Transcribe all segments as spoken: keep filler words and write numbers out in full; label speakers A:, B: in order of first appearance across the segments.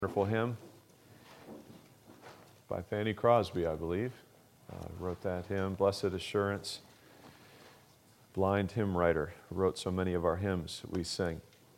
A: Wonderful hymn by Fanny Crosby, I believe. Uh, wrote that hymn, Blessed Assurance. Blind hymn writer who wrote so many of our hymns that we sing.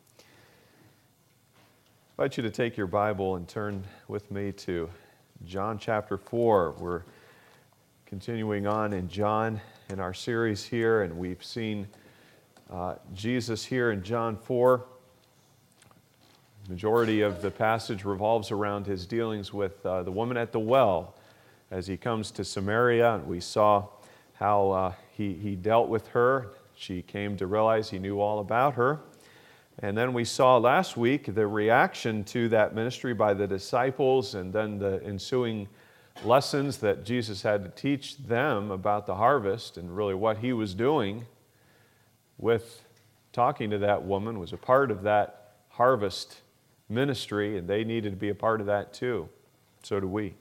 A: I invite you to take your Bible and turn with me to John chapter four. We're continuing on in John in our series here, and we've seen uh, Jesus here in John four. The majority of the passage revolves around his dealings with uh, the woman at the well as he comes to Samaria. And we saw how uh, he, he dealt with her. She came to realize he knew all about her. And then we saw last week the reaction to that ministry by the disciples and then the ensuing lessons that Jesus had to teach them about the harvest and really what he was doing with talking to that woman was a part of that harvest ministry, and they needed to be a part of that too. So do we.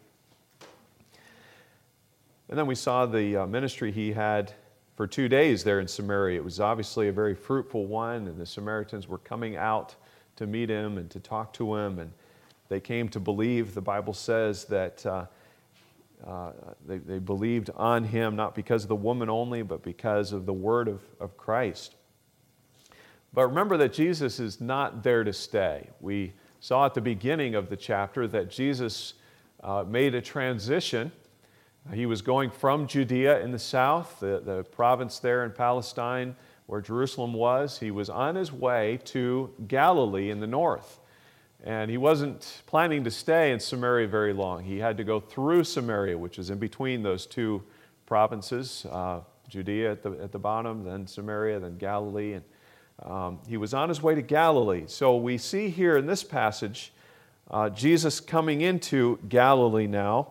A: And then we saw the uh, ministry he had for two days there in Samaria. It was obviously a very fruitful one, and the Samaritans were coming out to meet him and to talk to him, and they came to believe. The Bible says that uh, uh, they, they believed on him, not because of the woman only, but because of the word of, of Christ. But remember that Jesus is not there to stay. We saw at the beginning of the chapter that Jesus uh, made a transition. He was going from Judea in the south, the, the province there in Palestine where Jerusalem was. He was on his way to Galilee in the north. And he wasn't planning to stay in Samaria very long. He had to go through Samaria, which is in between those two provinces, uh, Judea at the, at the bottom, then Samaria, then Galilee. And Um, he was on his way to Galilee. So we see here in this passage uh, Jesus coming into Galilee now.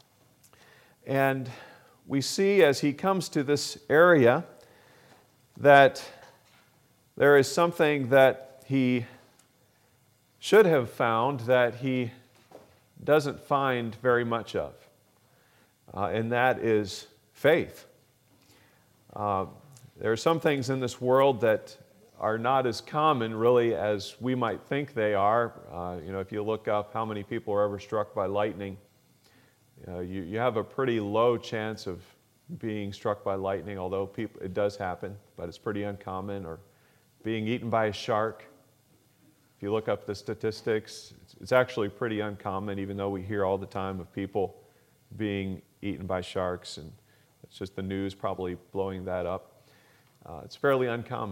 A: And we see as he comes to this area that there is something that he should have found that he doesn't find very much of. Uh, and that is faith. Uh, there are some things in this world that are not as common really as we might think they are. Uh, you know, if you look up how many people are ever struck by lightning, uh, you, you have a pretty low chance of being struck by lightning, although people, it does happen, but it's pretty uncommon. Or being eaten by a shark. If you look up the statistics, it's, it's actually pretty uncommon, even though we hear all the time of people being eaten by sharks, and it's just the news probably blowing that up. Uh, it's fairly uncommon.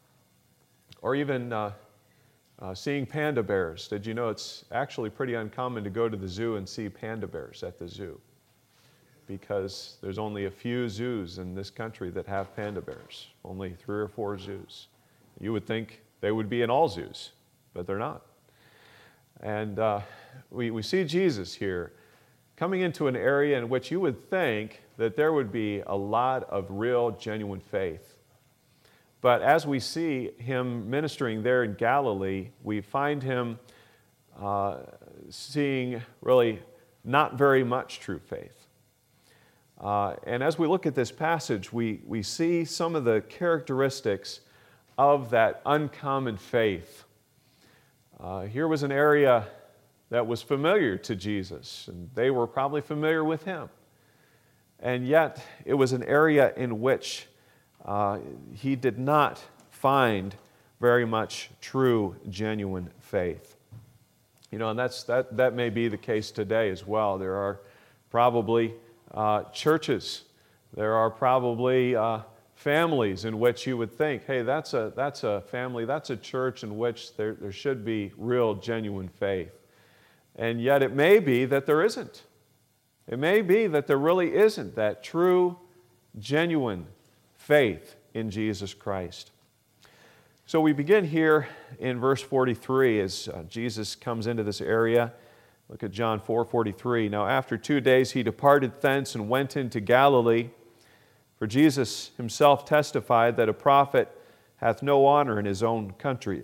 A: Or even uh, uh, seeing panda bears. Did you know it's actually pretty uncommon to go to the zoo and see panda bears at the zoo? Because there's only a few zoos in this country that have panda bears. Only three or four zoos. You would think they would be in all zoos, but they're not. And uh, we, we see Jesus here coming into an area in which you would think that there would be a lot of real, genuine faith. But as we see him ministering there in Galilee, we find him uh, seeing really not very much true faith. Uh, and as we look at this passage, we, we see some of the characteristics of that uncommon faith. Uh, here was an area that was familiar to Jesus, and they were probably familiar with him. And yet, it was an area in which Uh, he did not find very much true, genuine faith. You know, and that's, that, that may be the case today as well. There are probably uh, churches, there are probably uh, families in which you would think, hey, that's a, that's a family, that's a church in which there, there should be real, genuine faith. And yet it may be that there isn't. It may be that there really isn't that true, genuine faith in Jesus Christ. So we begin here in verse forty-three as uh, Jesus comes into this area. Look at John four forty-three. Now after two days he departed thence and went into Galilee, for Jesus himself testified that a prophet hath no honor in his own country.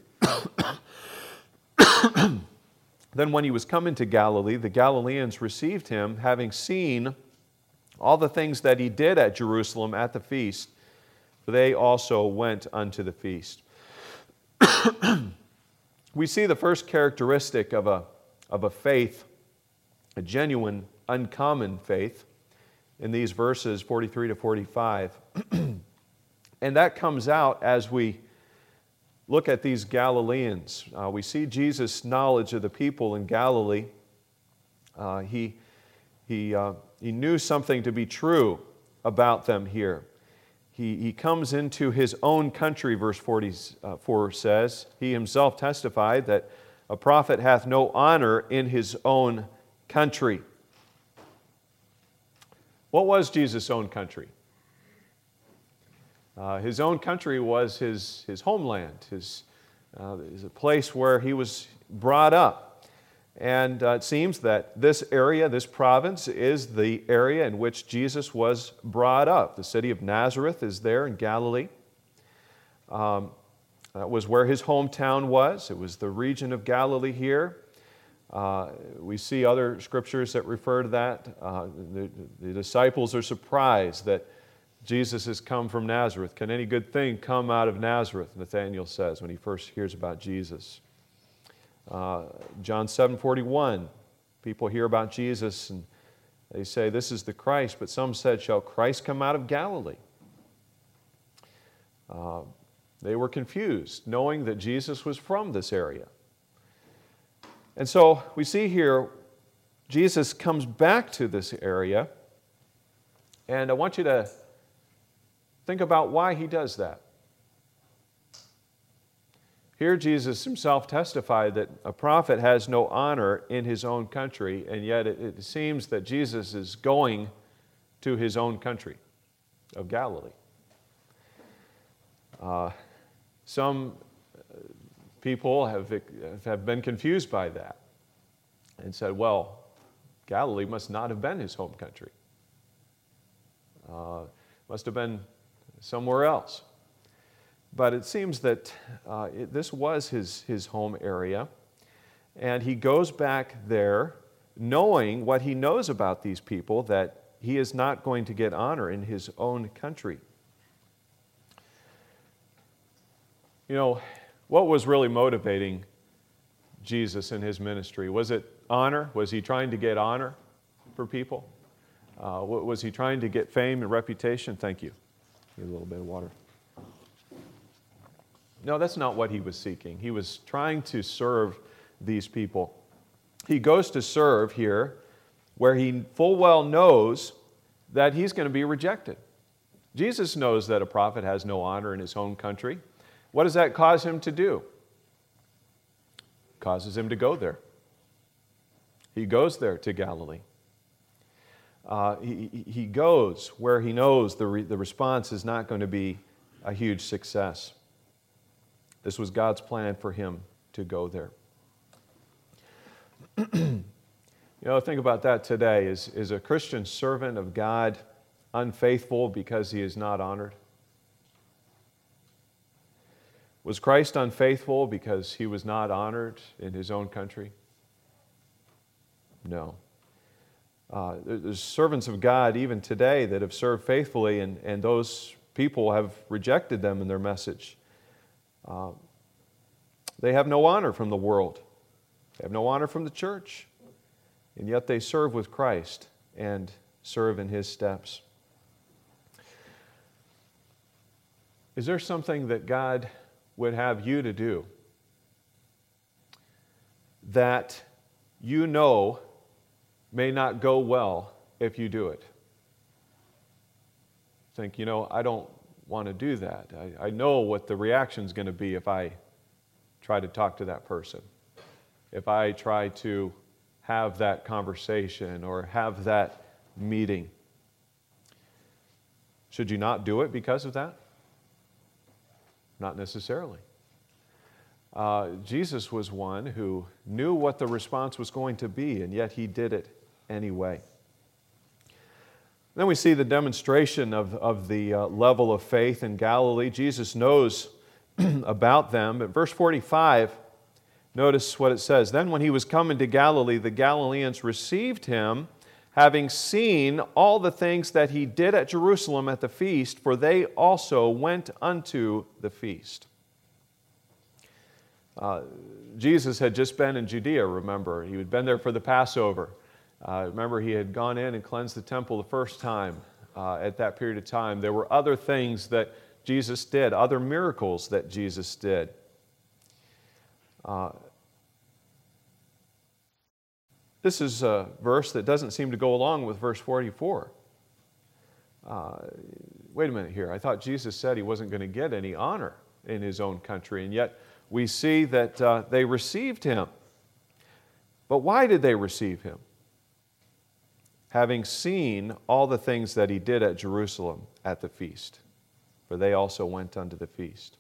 A: Then when he was come into Galilee, the Galileans received him, having seen all the things that he did at Jerusalem at the feast, for they also went unto the feast. We see the first characteristic of a of a faith, a genuine, uncommon faith, in these verses forty-three to forty-five. And that comes out as we look at these Galileans. Uh, we see Jesus' knowledge of the people in Galilee. Uh, he, he, uh, he knew something to be true about them here. He, he comes into his own country, verse forty-four says. He himself testified that a prophet hath no honor in his own country. What was Jesus' own country? Uh, his own country was his, his homeland, his, uh, is a place where he was brought up. And uh, it seems that this area, this province, is the area in which Jesus was brought up. The city of Nazareth is there in Galilee. Um, that was where his hometown was. It was the region of Galilee here. Uh, we see other scriptures that refer to that. Uh, the, the disciples are surprised that Jesus has come from Nazareth. Can any good thing come out of Nazareth? Nathanael says when he first hears about Jesus. Uh, John seven forty-one, people hear about Jesus and they say, this is the Christ, but some said, shall Christ come out of Galilee? Uh, they were confused, knowing that Jesus was from this area. And so we see here, Jesus comes back to this area, and I want you to think about why he does that. Here Jesus himself testified that a prophet has no honor in his own country, and yet it, it seems that Jesus is going to his own country of Galilee. Uh, some people have, have been confused by that and said, well, Galilee must not have been his home country. Uh, must have been somewhere else. But it seems that uh, it, this was his, his home area, and he goes back there knowing what he knows about these people, that he is not going to get honor in his own country. You know, what was really motivating Jesus in his ministry? Was it honor? Was he trying to get honor for people? Uh, was he trying to get fame and reputation? Thank you. Need a little bit of water. No, that's not what he was seeking. He was trying to serve these people. He goes to serve here where he full well knows that he's going to be rejected. Jesus knows that a prophet has no honor in his home country. What does that cause him to do? It causes him to go there. He goes there to Galilee. Uh, he, he goes where he knows the, re, the response is not going to be a huge success. This was God's plan for him to go there. You know, think about that today. Is, is a Christian servant of God unfaithful because he is not honored? Was Christ unfaithful because he was not honored in his own country? No. Uh, there's servants of God even today that have served faithfully, and, and those people have rejected them in their message. Uh, they have no honor from the world. They have no honor from the church. And yet they serve with Christ and serve in his steps. Is there something that God would have you to do that you know may not go well if you do it? Think, you know, I don't want to do that. I, I know what the reaction is going to be if I try to talk to that person, if I try to have that conversation or have that meeting. Should you not do it because of that? Not necessarily. Uh, Jesus was one who knew what the response was going to be, and yet he did it anyway. Then we see the demonstration of, of the uh, level of faith in Galilee. Jesus knows about them. But verse forty-five, notice what it says. Then when he was come into Galilee, the Galileans received him, having seen all the things that he did at Jerusalem at the feast, for they also went unto the feast. Uh, Jesus had just been in Judea, remember. He had been there for the Passover. Uh, remember, he had gone in and cleansed the temple the first time uh, at that period of time. There were other things that Jesus did, other miracles that Jesus did. Uh, this is a verse that doesn't seem to go along with verse forty-four. Uh, wait a minute here. I thought Jesus said he wasn't going to get any honor in his own country, and yet we see that uh, they received him. But why did they receive him? Having seen all the things that he did at Jerusalem at the feast, for they also went unto the feast.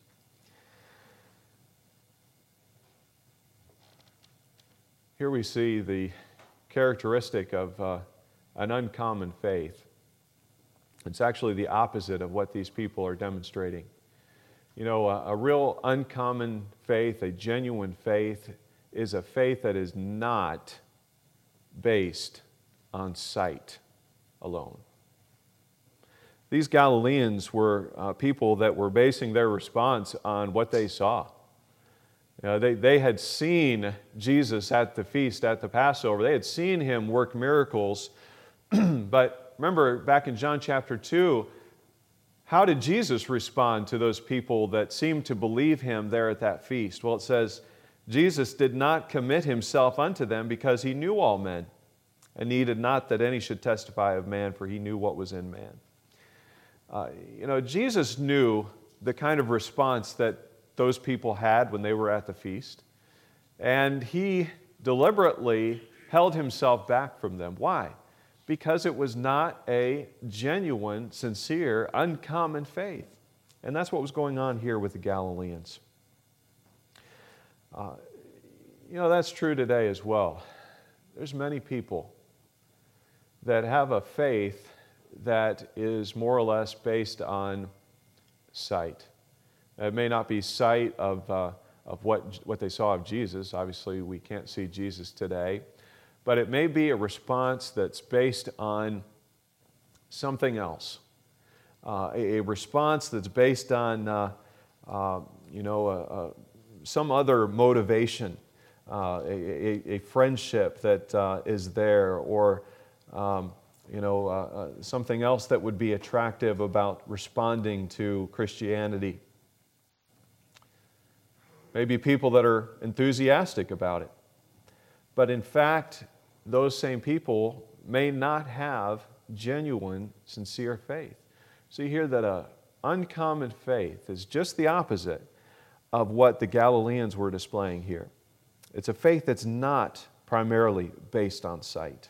A: Here we see the characteristic of uh, an uncommon faith. It's actually the opposite of what these people are demonstrating. You know, a, a real uncommon faith, a genuine faith, is a faith that is not based on sight alone. These Galileans were uh, people that were basing their response on what they saw. You know, they, they had seen Jesus at the feast, at the Passover. They had seen him work miracles. But remember, back in John chapter two, how did Jesus respond to those people that seemed to believe him there at that feast? Well, it says, Jesus did not commit himself unto them because he knew all men, and needed not that any should testify of man, for he knew what was in man. Uh, you know, Jesus knew the kind of response that those people had when they were at the feast, and he deliberately held himself back from them. Why? Because it was not a genuine, sincere, uncommon faith. And that's what was going on here with the Galileans. Uh, you know, that's true today as well. There's many people that have a faith that is more or less based on sight. It may not be sight of, uh, of what, what they saw of Jesus. Obviously, we can't see Jesus today. But it may be a response that's based on something else. Uh, a, a response that's based on, uh, uh, you know, uh, uh, some other motivation, uh, a, a, a friendship that uh, is there, or um, you know, uh, uh, something else that would be attractive about responding to Christianity. Maybe people that are enthusiastic about it. But in fact, those same people may not have genuine, sincere faith. See here that an uncommon faith is just the opposite of what the Galileans were displaying here. It's a faith that's not primarily based on sight.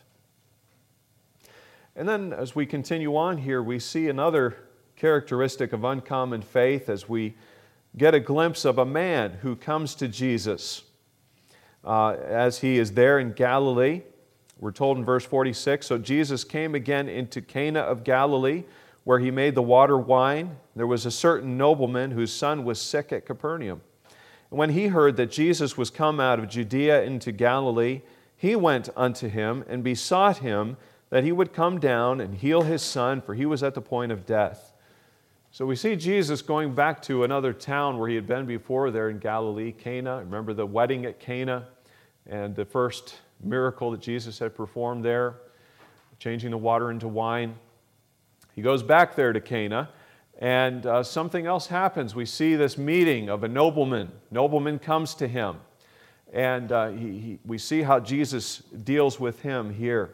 A: And then as we continue on here, we see another characteristic of uncommon faith as we get a glimpse of a man who comes to Jesus. Uh, as he is there in Galilee, we're told in verse forty-six, so Jesus came again into Cana of Galilee, where he made the water wine. There was a certain nobleman whose son was sick at Capernaum. And when he heard that Jesus was come out of Judea into Galilee, he went unto him and besought him that he would come down and heal his son, for he was at the point of death. So we see Jesus going back to another town where he had been before there in Galilee, Cana. Remember the wedding at Cana and the first miracle that Jesus had performed there, changing the water into wine. He goes back there to Cana, and uh, something else happens. We see this meeting of a nobleman. Nobleman comes to him, and uh, he, he, we see how Jesus deals with him here.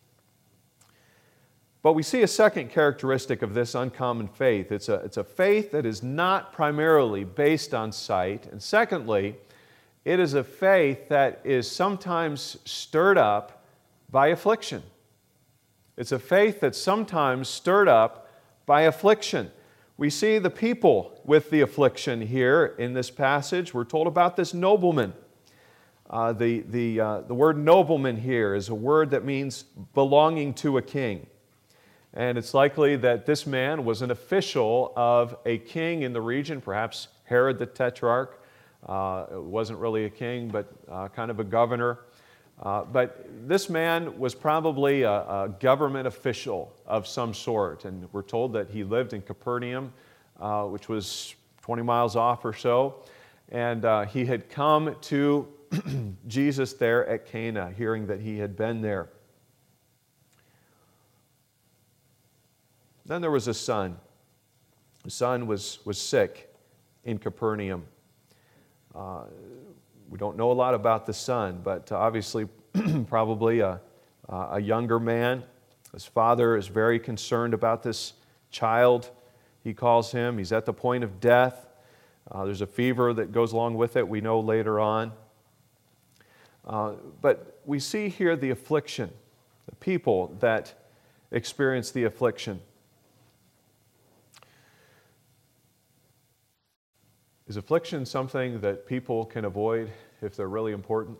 A: But we see a second characteristic of this uncommon faith. It's a, it's a faith that is not primarily based on sight. And secondly, it is a faith that is sometimes stirred up by affliction. It's a faith that's sometimes stirred up by affliction. We see the people with the affliction here in this passage. We're told about this nobleman. Uh, the, the, uh, the word nobleman here is a word that means belonging to a king. And it's likely that this man was an official of a king in the region, perhaps Herod the Tetrarch. Uh, wasn't really a king, but uh, kind of a governor. Uh, but this man was probably a, a government official of some sort. And we're told that he lived in Capernaum, uh, which was twenty miles off or so. And uh, he had come to Jesus there at Cana, hearing that he had been there. Then there was a son. The son was, was sick in Capernaum. Uh, we don't know a lot about the son, but obviously probably a, a younger man. His father is very concerned about this child, he calls him. He's at the point of death. Uh, there's a fever that goes along with it, we know later on. Uh, but we see here the affliction, the people that experience the affliction. Is affliction something that people can avoid if they're really important?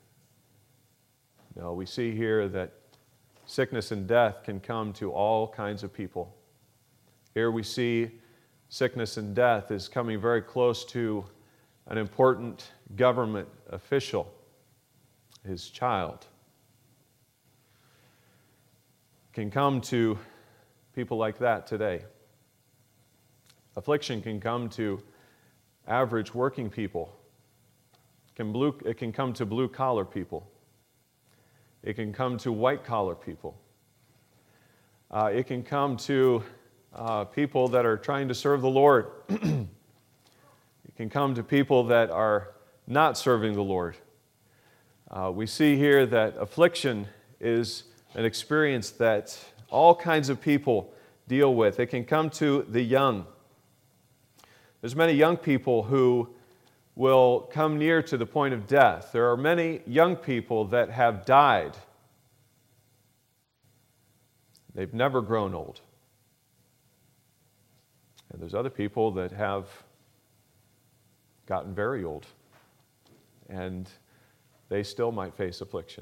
A: No, we see here that sickness and death can come to all kinds of people. Here we see sickness and death is coming very close to an important government official, his child. Can come to people like that today. Affliction can come to average working people. It can, blue, it can come to blue-collar people. It can come to white-collar people. Uh, it can come to uh, people that are trying to serve the Lord. It can come to people that are not serving the Lord. Uh, we see here that affliction is an experience that all kinds of people deal with. It can come to the young. There's many young people who will come near to the point of death. There are many young people that have died. They've never grown old. And there's other people that have gotten very old, and they still might face affliction.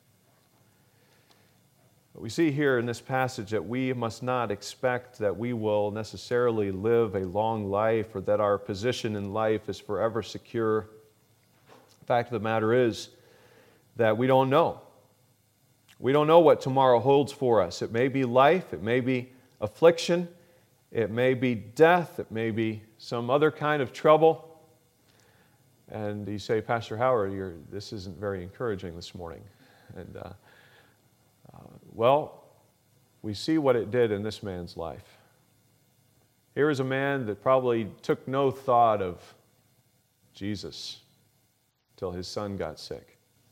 A: But we see here in this passage that we must not expect that we will necessarily live a long life or that our position in life is forever secure. The fact of the matter is that we don't know. We don't know what tomorrow holds for us. It may be life, it may be affliction, it may be death, it may be some other kind of trouble. And you say, Pastor Howard, you're, this isn't very encouraging this morning. And uh, uh, well, we see what it did in this man's life. Here is a man that probably took no thought of Jesus till his son got sick.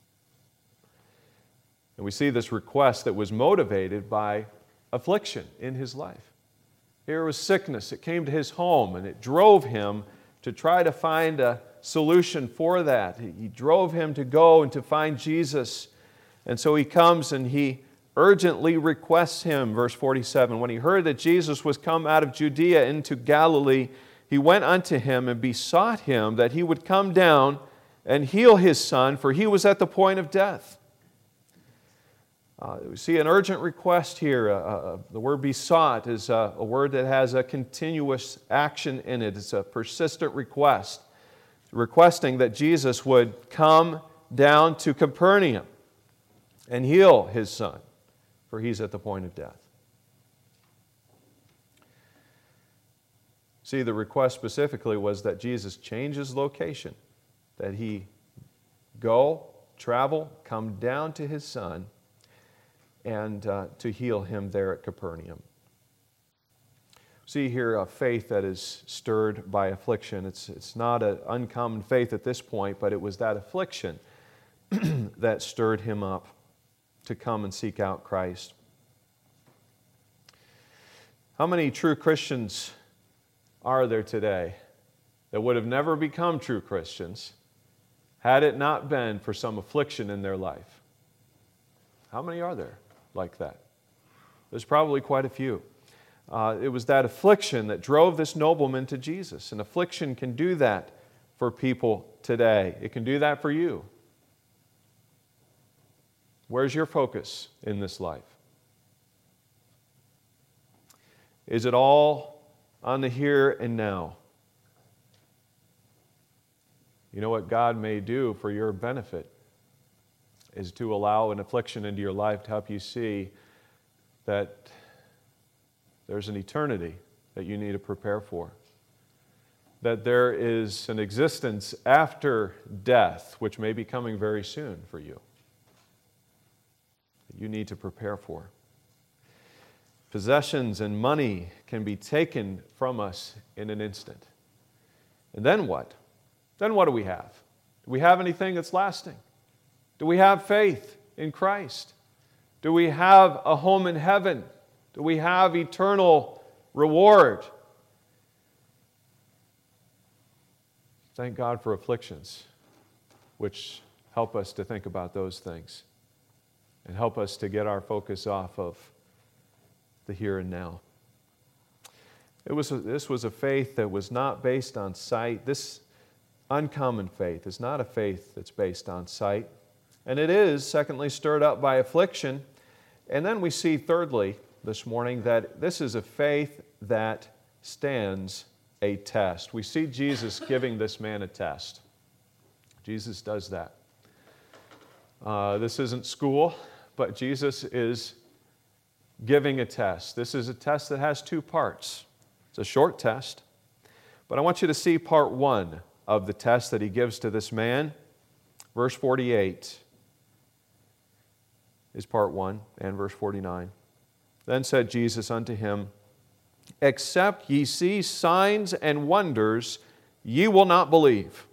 A: And we see this request that was motivated by affliction in his life. Here was sickness. It came to his home, and it drove him to try to find a solution for that. He drove him to go and to find Jesus. And so he comes and he urgently requests him, verse forty-seven. When he heard that Jesus was come out of Judea into Galilee, he went unto him and besought him that he would come down and heal his son, for he was at the point of death. Uh, we see an urgent request here. Uh, uh, the word besought is uh, a word that has a continuous action in it. It's a persistent request, requesting that Jesus would come down to Capernaum and heal his son, for he's at the point of death. See, the request specifically was that Jesus change his location, that he go, travel, come down to his son, and uh, to heal him there at Capernaum. See here a faith that is stirred by affliction. It's, it's not an uncommon faith at this point, but it was that affliction that stirred him up to come and seek out Christ. How many true Christians are there today that would have never become true Christians had it not been for some affliction in their life? How many are there like that? There's probably quite a few. Uh, it was that affliction that drove this nobleman to Jesus. And affliction can do that for people today. It can do that for you. Where's your focus in this life? Is it all on the here and now? You know what God may do for your benefit is to allow an affliction into your life to help you see that there's an eternity that you need to prepare for. that there is an existence after death, which may be coming very soon for you, that you need to prepare for. Possessions and money can be taken from us in an instant. And then what? Then what do we have? Do we have anything that's lasting? Do we have faith in Christ? Do we have a home in heaven? Do we have eternal reward? Thank God for afflictions, which help us to think about those things and help us to get our focus off of the here and now. It was a, this was a faith that was not based on sight. This uncommon faith is not a faith that's based on sight. And it is, secondly, stirred up by affliction. And then we see, thirdly, this morning, that this is a faith that stands a test. We see Jesus giving this man a test. Jesus does that. Uh, this isn't school, but Jesus is giving a test. This is a test that has two parts. It's a short test, but I want you to see part one of the test that he gives to this man. Verse forty-eight is part one, and verse forty-nine. Then said Jesus unto him, Except ye see signs and wonders, ye will not believe.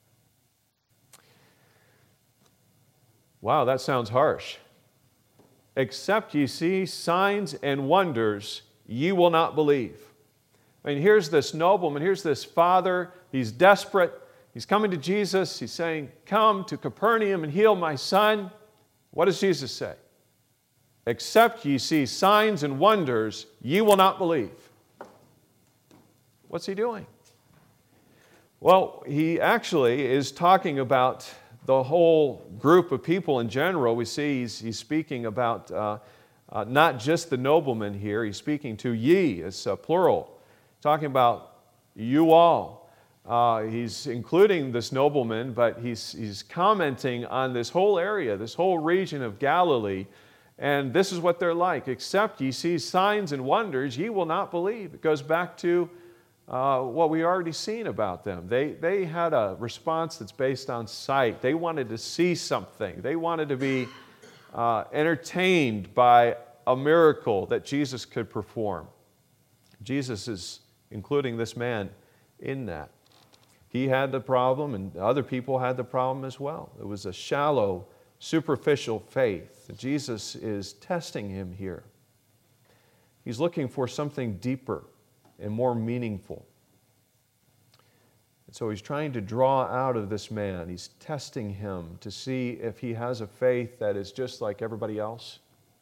A: Wow, that sounds harsh. Except ye see signs and wonders, ye will not believe. I mean, here's this nobleman, here's this father, he's desperate. He's coming to Jesus, he's saying, come to Capernaum and heal my son. What does Jesus say? Except ye see signs and wonders, ye will not believe. What's he doing? Well, he actually is talking about the whole group of people in general. We see he's, he's speaking about uh, uh, not just the nobleman here. He's speaking to ye, it's uh, plural, talking about you all. Uh, he's including this nobleman, but he's, he's commenting on this whole area, this whole region of Galilee. And this is what they're like. Except ye see signs and wonders, ye will not believe. It goes back to uh, what we already seen about them. They, they had a response that's based on sight. They wanted to see something. They wanted to be uh, entertained by a miracle that Jesus could perform. Jesus is including this man in that. He had the problem, and other people had the problem as well. It was a shallow, superficial faith. Jesus is testing him here. He's looking for something deeper and more meaningful. And so he's trying to draw out of this man. He's testing him to see if he has a faith that is just like everybody else,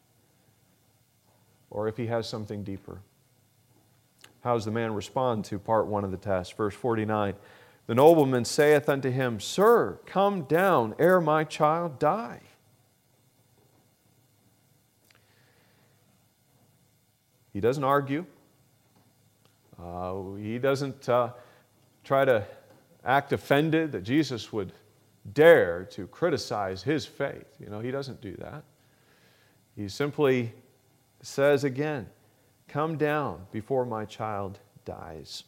A: or if he has something deeper. How does the man respond to part one of the test? Verse forty-nine. The nobleman saith unto him, Sir, come down ere my child die. He doesn't argue. Uh, he doesn't uh, try to act offended that Jesus would dare to criticize his faith. You know, he doesn't do that. He simply says again, come down before my child dies.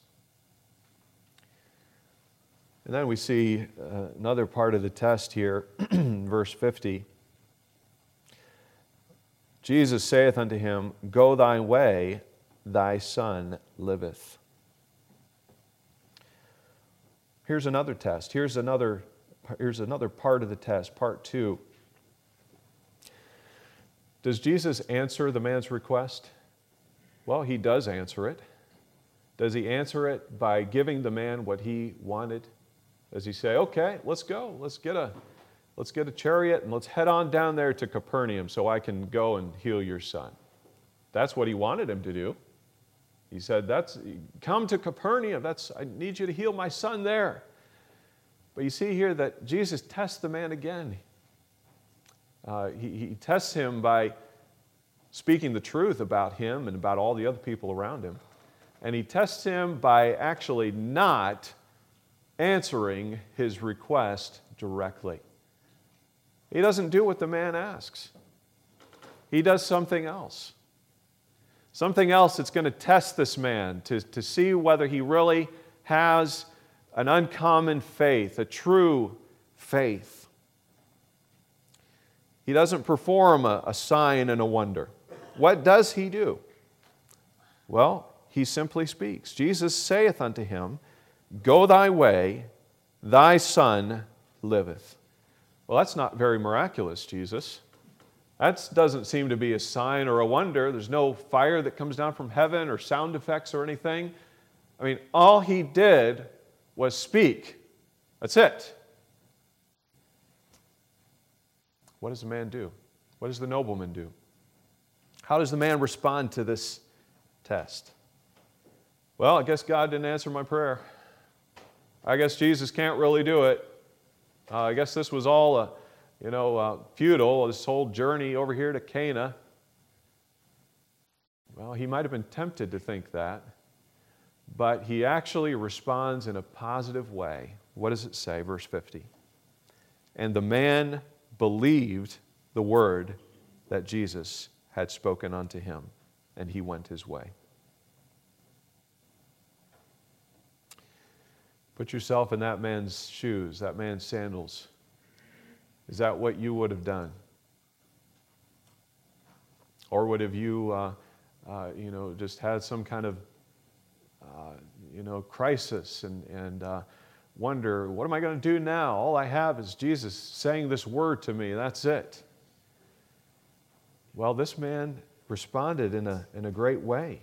A: And then we see uh, another part of the test here, verse fifty. Jesus saith unto him, Go thy way, thy son liveth. Here's another test. Here's another, here's another part of the test, part two. Does Jesus answer the man's request? Well, he does answer it. Does he answer it by giving the man what he wanted? Does he say, okay, let's go. Let's get a, let's get a chariot and let's head on down there to Capernaum so I can go and heal your son? That's what he wanted him to do. He said, "That's come to Capernaum. That's, I need you to heal my son there." But you see here that Jesus tests the man again. Uh, he, he tests him by speaking the truth about him and about all the other people around him. And he tests him by actually not answering his request directly. He doesn't do what the man asks. He does something else. Something else that's going to test this man to, to see whether he really has an uncommon faith, a true faith. He doesn't perform a, a sign and a wonder. What does he do? Well, he simply speaks. Jesus saith unto him, Go thy way, thy son liveth. Well, that's not very miraculous, Jesus. That doesn't seem to be a sign or a wonder. There's no fire that comes down from heaven or sound effects or anything. I mean, all he did was speak. That's it. What does the man do? What does the nobleman do? How does the man respond to this test? Well, I guess God didn't answer my prayer. I guess Jesus can't really do it. Uh, I guess this was all a, you know, uh, futile, this whole journey over here to Cana. Well, he might have been tempted to think that, but he actually responds in a positive way. What does it say? Verse fifty. And the man believed the word that Jesus had spoken unto him, and he went his way. Put yourself in that man's shoes, that man's sandals. Is that what you would have done? Or would have you, uh, uh, you know, just had some kind of, uh, you know, crisis and, and uh, wonder, what am I going to do now? All I have is Jesus saying this word to me. That's it. Well, this man responded in a, in a great way.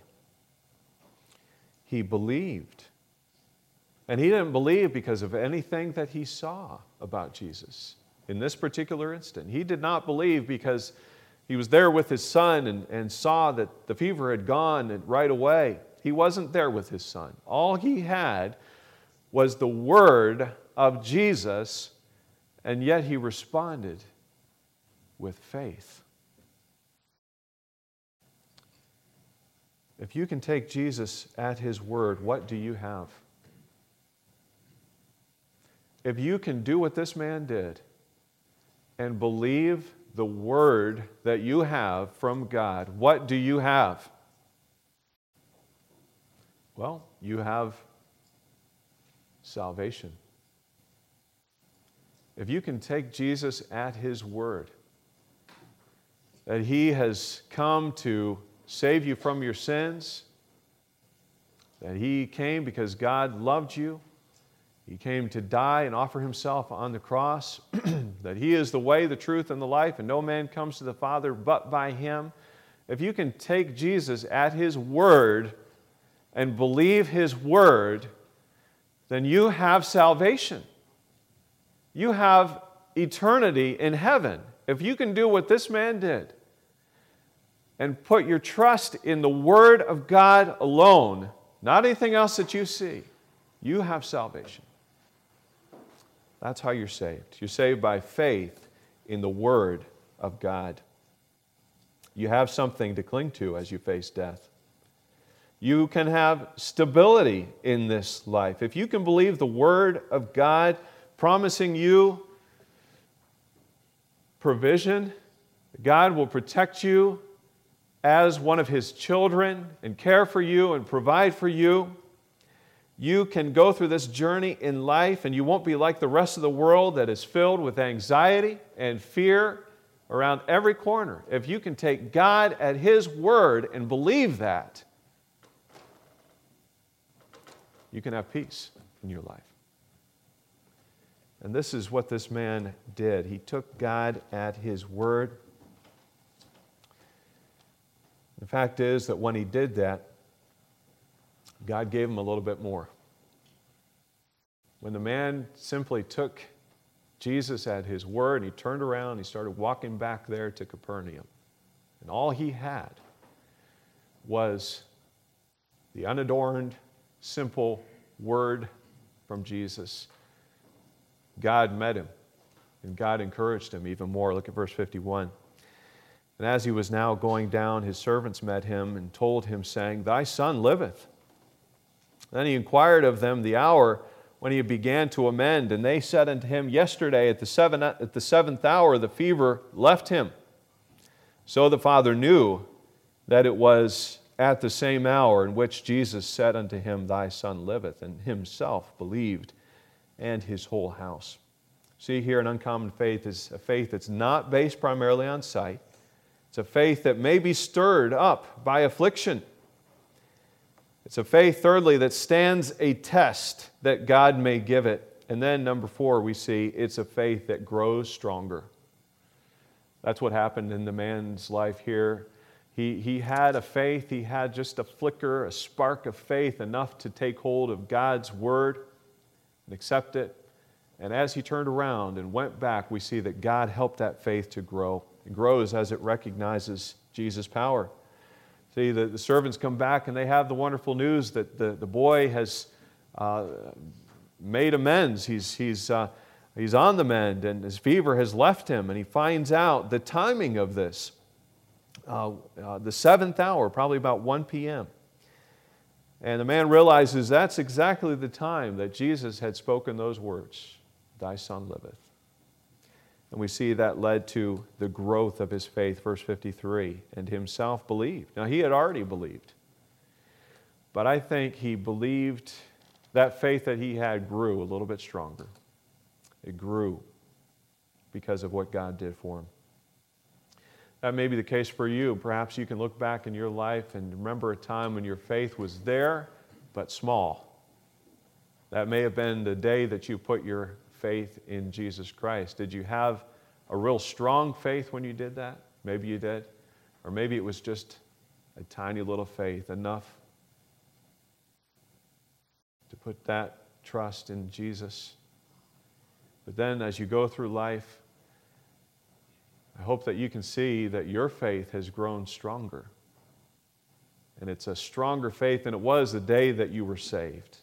A: He believed. And he didn't believe because of anything that he saw about Jesus. In this particular instant, he did not believe because he was there with his son and, and saw that the fever had gone and right away. He wasn't there with his son. All he had was the word of Jesus, and yet he responded with faith. If you can take Jesus at his word, what do you have? If you can do what this man did and believe the word that you have from God, what do you have? Well, you have salvation. If you can take Jesus at his word, that he has come to save you from your sins, that he came because God loved you, he came to die and offer himself on the cross, that he is the way, the truth, and the life, and no man comes to the Father but by him. If you can take Jesus at his word and believe his word, then you have salvation. You have eternity in heaven. If you can do what this man did and put your trust in the word of God alone, not anything else that you see, you have salvation. That's how you're saved. You're saved by faith in the Word of God. You have something to cling to as you face death. You can have stability in this life. If you can believe the Word of God promising you provision, God will protect you as one of His children and care for you and provide for you. You can go through this journey in life and you won't be like the rest of the world that is filled with anxiety and fear around every corner. If you can take God at His word and believe that, you can have peace in your life. And this is what this man did. He took God at His word. The fact is that when he did that, God gave him a little bit more. When the man simply took Jesus at his word, and he turned around and he started walking back there to Capernaum, and all he had was the unadorned, simple word from Jesus, God met him, and God encouraged him even more. Look at verse fifty-one. And as he was now going down, his servants met him and told him, saying, Thy son liveth. Then he inquired of them the hour when he began to amend, and they said unto him, Yesterday at the, seven, at the seventh hour the fever left him. So the father knew that it was at the same hour in which Jesus said unto him, Thy son liveth, and himself believed, and his whole house. See here, an uncommon faith is a faith that's not based primarily on sight. It's a faith that may be stirred up by affliction. It's a faith, thirdly, that stands a test that God may give it. And then, number four, we see it's a faith that grows stronger. That's what happened in the man's life here. He, he had a faith, he had just a flicker, a spark of faith, enough to take hold of God's Word and accept it. And as he turned around and went back, we see that God helped that faith to grow. It grows as it recognizes Jesus' power. See, the, the servants come back and they have the wonderful news that the, the boy has uh, made amends. He's, he's, uh, he's on the mend, and his fever has left him. And he finds out the timing of this. Uh, uh, the seventh hour, probably about one p.m. And the man realizes that's exactly the time that Jesus had spoken those words, Thy son liveth. And we see that led to the growth of his faith, verse fifty-three, and himself believed. Now, he had already believed, but I think he believed, that faith that he had grew a little bit stronger. It grew because of what God did for him. That may be the case for you. Perhaps you can look back in your life and remember a time when your faith was there, but small. That may have been the day that you put your faith in Jesus Christ. Did you have a real strong faith when you did that? Maybe you did. Or maybe it was just a tiny little faith, enough to put that trust in Jesus. But then as you go through life, I hope that you can see that your faith has grown stronger. And it's a stronger faith than it was the day that you were saved.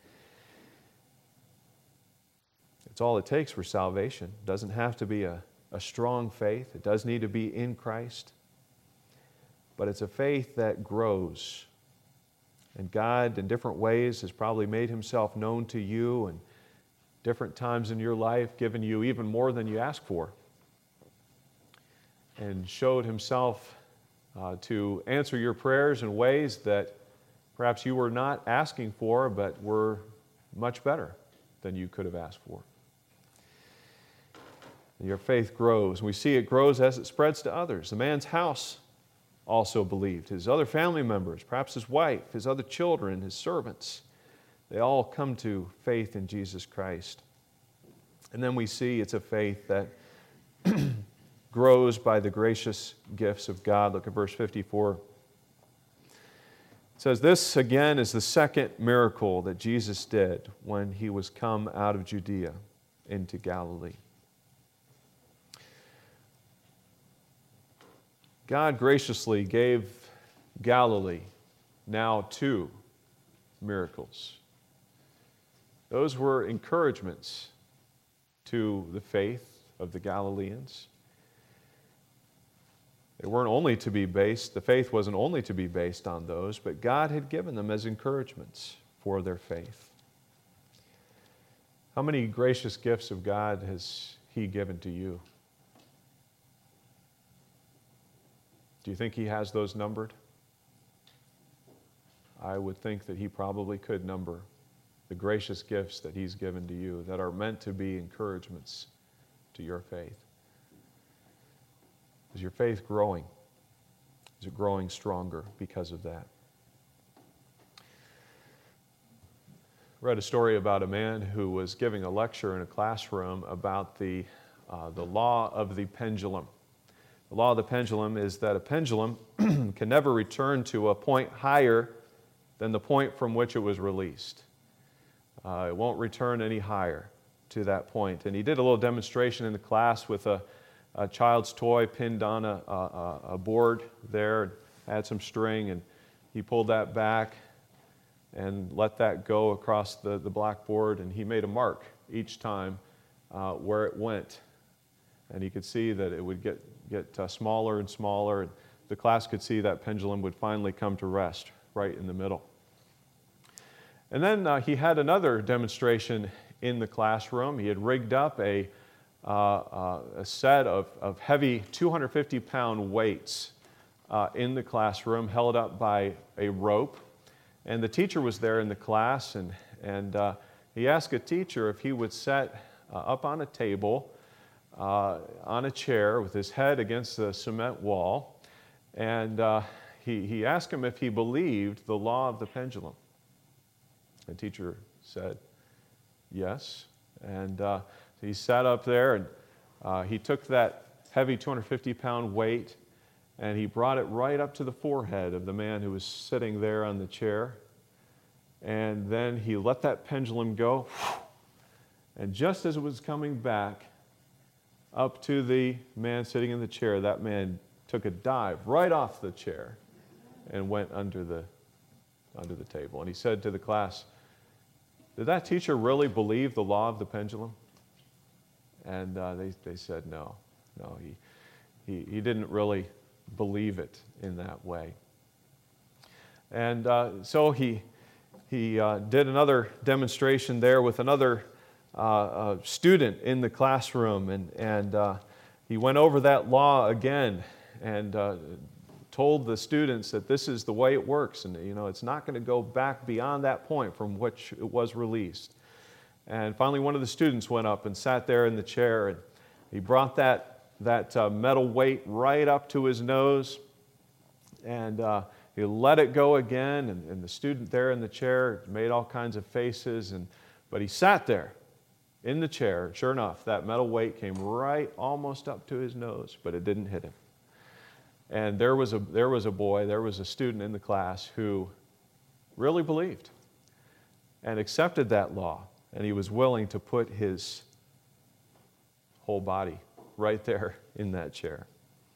A: It's all it takes for salvation. It doesn't have to be a, a strong faith. It does need to be in Christ. But it's a faith that grows. And God, in different ways, has probably made Himself known to you, and different times in your life given you even more than you asked for, and showed Himself uh, to answer your prayers in ways that perhaps you were not asking for, but were much better than you could have asked for. And your faith grows. We see it grows as it spreads to others. The man's house also believed. His other family members, perhaps his wife, his other children, his servants, they all come to faith in Jesus Christ. And then we see it's a faith that grows by the gracious gifts of God. Look at verse fifty-four. It says, this again is the second miracle that Jesus did when He was come out of Judea into Galilee. God graciously gave Galilee now two miracles. Those were encouragements to the faith of the Galileans. They weren't only to be based, the faith wasn't only to be based on those, but God had given them as encouragements for their faith. How many gracious gifts of God has He given to you? Do you think He has those numbered? I would think that He probably could number the gracious gifts that He's given to you that are meant to be encouragements to your faith. Is your faith growing? Is it growing stronger because of that? I read a story about a man who was giving a lecture in a classroom about the, uh, the law of the pendulum. The law of the pendulum is that a pendulum can never return to a point higher than the point from which it was released. Uh, it won't return any higher to that point. And he did a little demonstration in the class with a a child's toy pinned on a, a, a board there, had some string, and he pulled that back and let that go across the, the blackboard, and he made a mark each time uh, where it went. And he could see that it would get, get uh, smaller and smaller, and the class could see that pendulum would finally come to rest right in the middle. And then uh, he had another demonstration in the classroom. He had rigged up a Uh, uh, a set of, of heavy two hundred fifty pound weights uh, in the classroom, held up by a rope. And the teacher was there in the class, and, and uh, he asked a teacher if he would set uh, up on a table, uh, on a chair, with his head against the cement wall. And uh, he, he asked him if he believed the law of the pendulum. The teacher said, yes. And uh, he sat up there, and uh, he took that heavy two hundred fifty pound weight, and he brought it right up to the forehead of the man who was sitting there on the chair. And then he let that pendulum go. And just as it was coming back up to the man sitting in the chair, that man took a dive right off the chair and went under the, under the table. And he said to the class, did that teacher really believe the law of the pendulum? And uh, they, they said no. No, he, he, he didn't really believe it in that way. And uh, so he, he uh, did another demonstration there with another uh, uh, student in the classroom, and, and uh, he went over that law again and uh, told the students that this is the way it works, and you know it's not going to go back beyond that point from which it was released. And finally one of the students went up and sat there in the chair, and he brought that, that uh, metal weight right up to his nose, and uh, he let it go again, and, and the student there in the chair made all kinds of faces, and but he sat there in the chair. Sure enough, that metal weight came right almost up to his nose, but it didn't hit him. And there was a, there was a boy, there was a student in the class who really believed and accepted that law, and he was willing to put his whole body right there in that chair.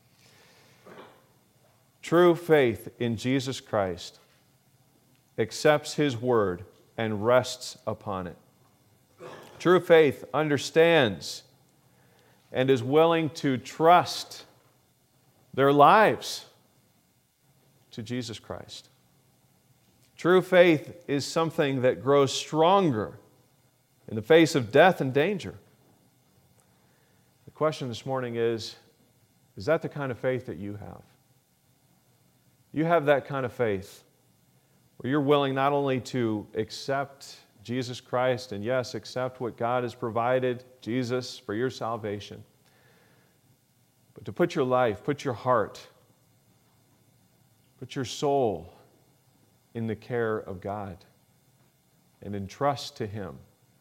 A: True faith in Jesus Christ accepts His word and rests upon it. True faith understands and is willing to trust their lives to Jesus Christ. True faith is something that grows stronger in the face of death and danger. The question this morning is, is that the kind of faith that you have? You have that kind of faith where you're willing not only to accept Jesus Christ and yes, accept what God has provided, Jesus, for your salvation, but to put your life, put your heart, put your soul in the care of God and entrust to Him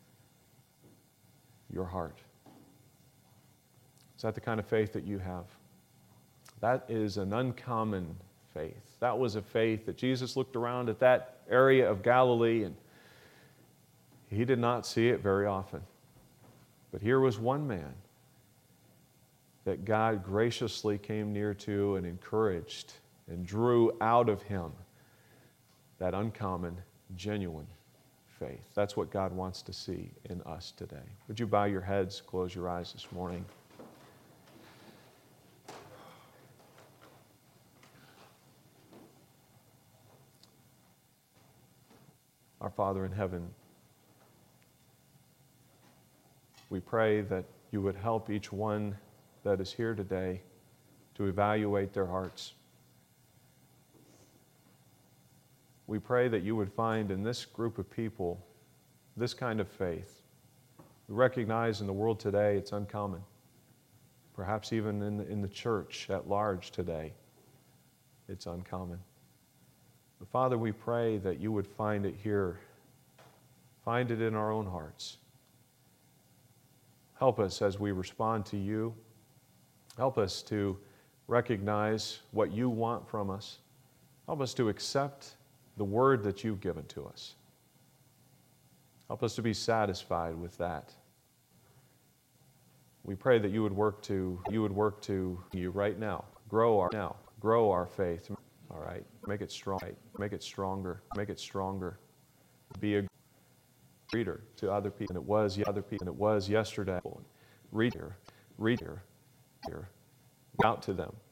A: your heart. Is that the kind of faith that you have? That is an uncommon faith. That was a faith that Jesus looked around at that area of Galilee, and He did not see it very often. But here was one man that God graciously came near to and encouraged and drew out of him that uncommon, genuine faith. That's what God wants to see in us today. Would you bow your heads, close your eyes this morning? Our Father in heaven, we pray that you would help each one that is here today to evaluate their hearts. We pray that you would find in this group of people this kind of faith. We recognize in the world today it's uncommon, perhaps even in the, in the church at large today, it's uncommon. But Father, we pray that you would find it here, find it in our own hearts. Help us as we respond to you. Help us to recognize what you want from us. Help us to accept the word that you've given to us. Help us to be satisfied with that. We pray that you would work to you would work to you right now. Grow our now. Grow our faith. All right. Make it strong. Make it stronger. Make it stronger. Be a reader to other people than it was other people than it was yesterday. Read here. Read here. Here. Out to them.